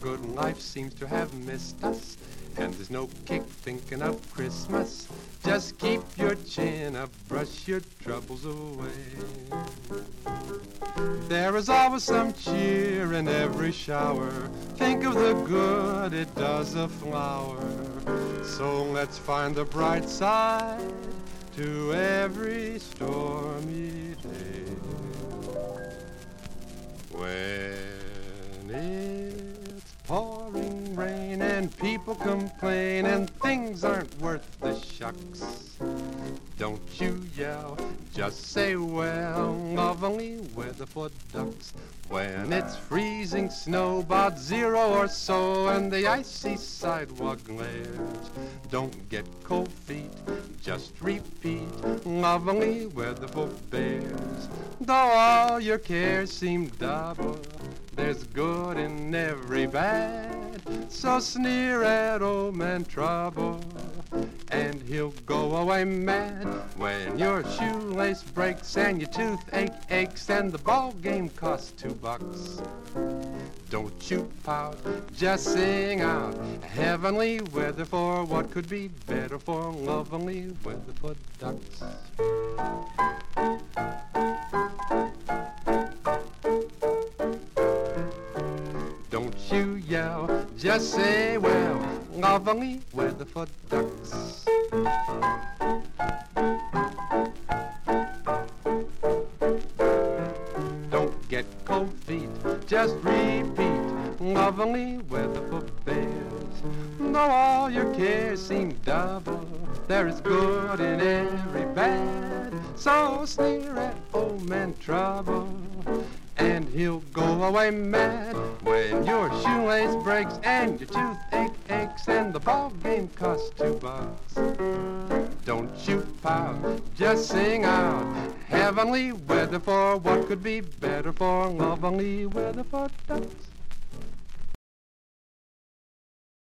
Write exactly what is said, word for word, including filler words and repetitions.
good life seems to have missed us, and there's no kick thinking of Christmas. Just keep your chin up, brush your troubles away. There is always some cheer in every shower. Think of the good it does a flower. So let's find the bright side to every stormy day. When it's pouring rain and people complain and things aren't worth the shucks, don't you yell, just say, well, lovely weather for ducks. When it's freezing snow, about zero or so, and the icy sidewalk glares, don't get cold feet, just repeat, lovely weather for bears. Though all your cares seem double, there's good in every bad, so sneer at old man Trouble, and he'll go away mad. When your shoelace breaks and your toothache aches and the ball game costs two bucks, don't you pout, just sing out, heavenly weather for what could be better, for lovely weather for ducks. Don't you yell, just say, well, lovely weather for ducks. Don't get cold feet, just repeat, lovely weather for bears. Though all your cares seem double, there is good in every bad, so sneer at old man Trouble, and he'll go away mad. When your shoelace breaks and your toothache aches and the ball game costs two bucks, don't you pout, just sing out, heavenly weather for what could be better, for lovely weather for ducks.